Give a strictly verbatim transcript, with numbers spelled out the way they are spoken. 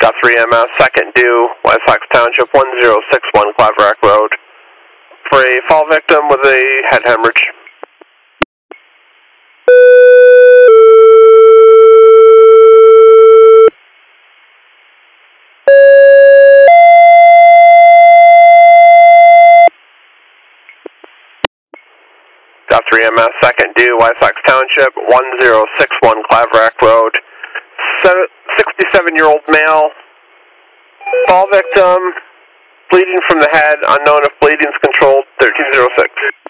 Got three M S, second due, West Fox Township, one zero six one Claverack Road. For a fall victim with a head hemorrhage. Got three M S, second due, West Fox Township, one zero six one Claverack Road. sixty-seven-year-old male, fall victim, bleeding from the head, unknown if bleeding is controlled, thirteen oh six.